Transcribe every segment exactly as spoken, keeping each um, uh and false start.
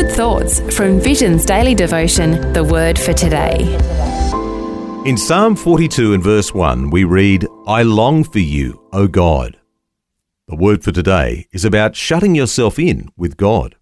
Good thoughts from Vision's daily devotion, The Word for Today. In Psalm forty-two and verse one, we read, I long for you, O God. The word for today is about shutting yourself in with God.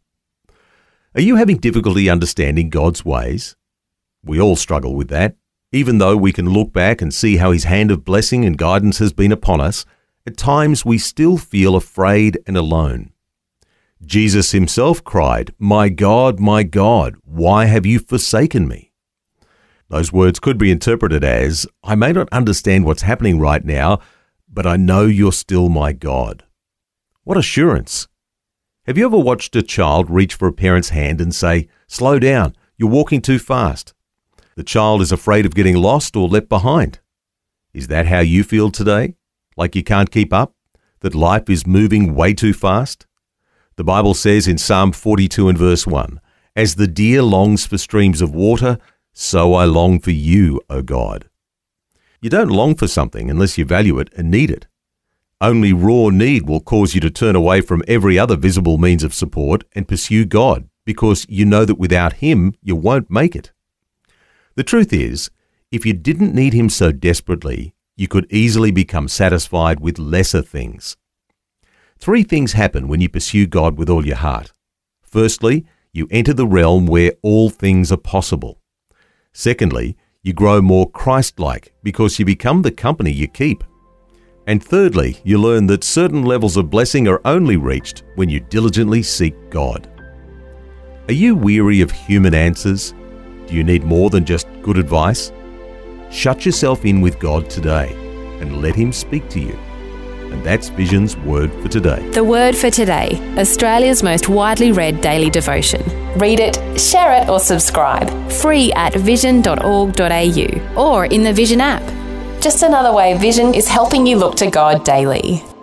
Are you having difficulty understanding God's ways? We all struggle with that. Even though we can look back and see how his hand of blessing and guidance has been upon us, at times we still feel afraid and alone. Jesus himself cried, My God, my God, why have you forsaken me? Those words could be interpreted as, I may not understand what's happening right now, but I know you're still my God. What assurance! Have you ever watched a child reach for a parent's hand and say, Slow down, you're walking too fast? The child is afraid of getting lost or left behind. Is that how you feel today? Like you can't keep up? That life is moving way too fast? The Bible says in Psalm forty-two and verse one, As the deer longs for streams of water, so I long for you, O God. You don't long for something unless you value it and need it. Only raw need will cause you to turn away from every other visible means of support and pursue God, because you know that without him, you won't make it. The truth is, if you didn't need him so desperately, you could easily become satisfied with lesser things. Three things happen when you pursue God with all your heart. Firstly, you enter the realm where all things are possible. Secondly, you grow more Christ-like because you become the company you keep. And thirdly, you learn that certain levels of blessing are only reached when you diligently seek God. Are you weary of human answers? Do you need more than just good advice? Shut yourself in with God today and let him speak to you. And that's Vision's Word for Today. The Word for Today, Australia's most widely read daily devotion. Read it, share it or subscribe. Free at vision dot org dot a u or in the Vision app. Just another way Vision is helping you look to God daily.